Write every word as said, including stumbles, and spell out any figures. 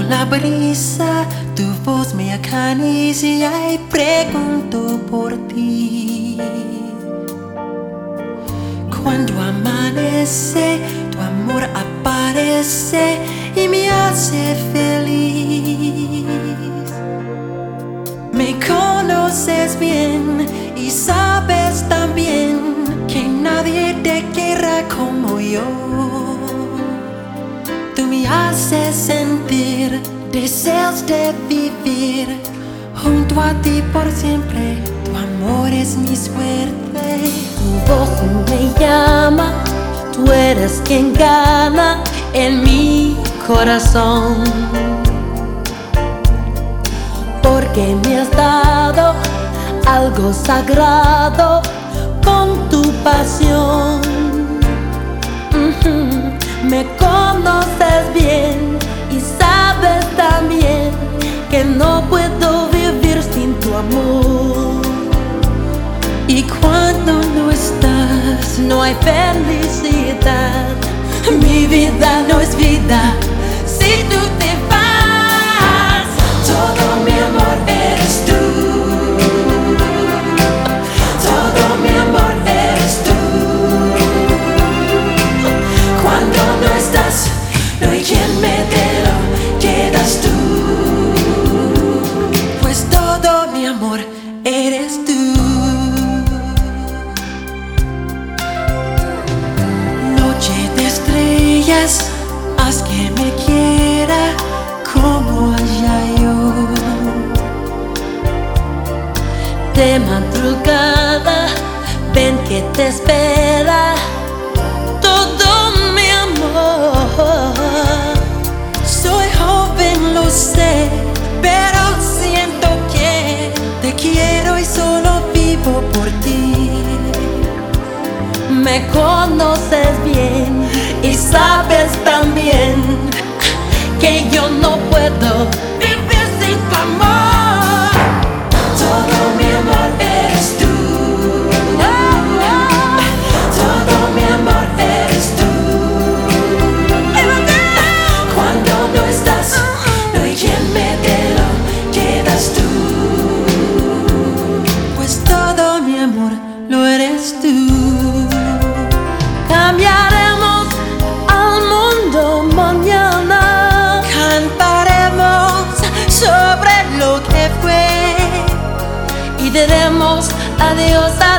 la brisa, tu voz me acaricia y pregunto por ti. Cuando amanece, tu amor aparece y me hace feliz. Me conoces bien y sabes también que nadie te quiera como yo. Tú me haces sentir deseos de vivir junto a ti por siempre. Tu amor es mi suerte. Tu voz me llama, tú eres quien gana en mi corazón. Porque me has dado algo sagrado con tu pasión. uh-huh. Me conoces bien y sabes también que no puedo vivir sin tu amor. Y cuando no estás, no hay felicidad. Mi vida no es vida si tú te vas. Todo mi amor eres tú. Todo mi amor eres tú. Cuando no estás, no hay quien me dé lo que das tú. Pues todo mi amor eres tú. Haz que me quiera como allá yo. De madrugada, ven que te espera todo mi amor. Soy joven, lo sé, pero siento que te quiero y solo vivo por ti. Me conoces bien y sabes también que yo no puedo vivir sin tu amor. Todo mi amor eres tú. Todo mi amor eres tú. Cuando no estás, no hay quien me dé lo que das tú. Pues todo mi amor lo eres tú. Cambiaremos al mundo mañana. Cantaremos sobre lo que fue y diremos adiós a